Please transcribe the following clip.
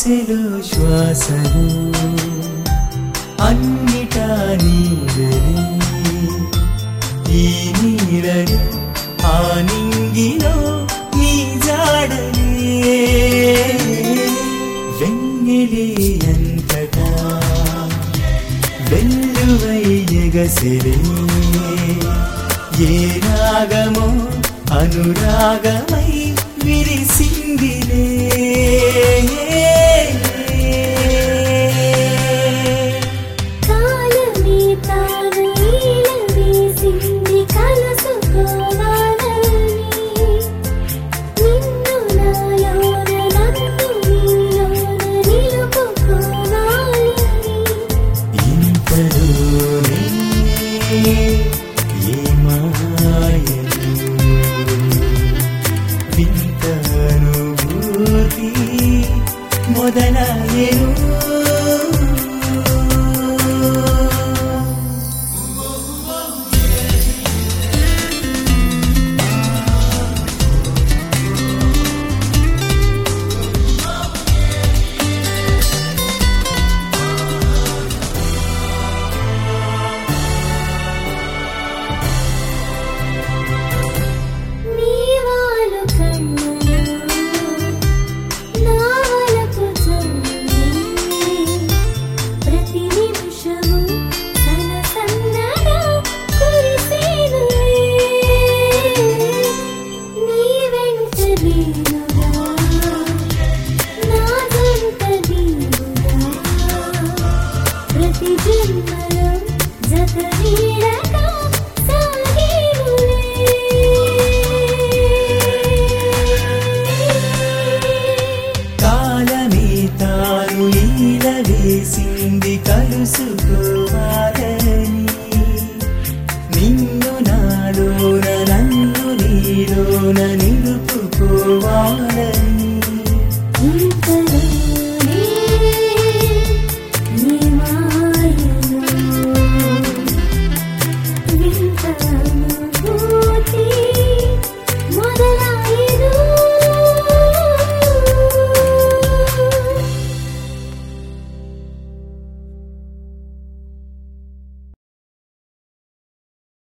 శ్వాసలో శ్వాసలు అన్నిటా నీడలే ఈ నీడలు ఆ నింగిలో నీ జాడలే వెన్నెలే అంతటా వెల్లువై ఎగసిరే ఏ రాగమో అనురాగమై విరిసిందిలే కాలమే తాను ఈల వేసింది కలుసుకోవాలని నిన్ను నాలోన నన్ను నీలోన నిలుపుకోవాలని ఇంతలోనే ఏ మాయలు వింత అనుభూతి మొదలయ్యేను నీవాలు కన్నులు నావలకు చల్లని ప్రతి నిమిషము సనసన్నగా కురిసేనులే నీ వెంట నీవుగా నా జంట నీవుగా ప్రతి జన్మలో జత నీడగా కాలమే తాను ఈల వేసింది కలుసుకోవాలని నిన్ను నాలోన నన్ను నీలోన నిలుపుకోవాలి